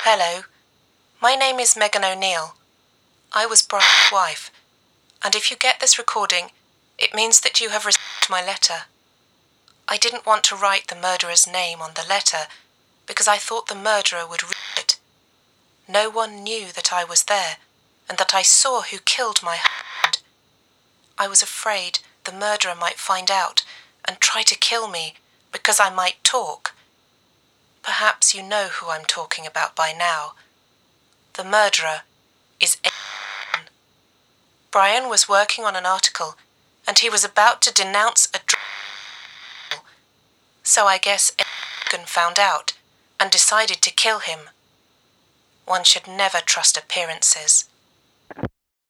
Hello, my name is Megan O'Neill. I was Brian's wife, and if you get this recording, it means that you have received my letter. I didn't want to write the murderer's name on the letter because I thought the murderer would read it. No one knew that I was there and that I saw who killed my husband. I was afraid the murderer might find out and try to kill me because I might talk. Perhaps you know who I'm talking about by now. The murderer is Adrian. Brian was working on an article and he was about to denounce a drug. So I guess Adrian found out and decided to kill him. One should never trust appearances.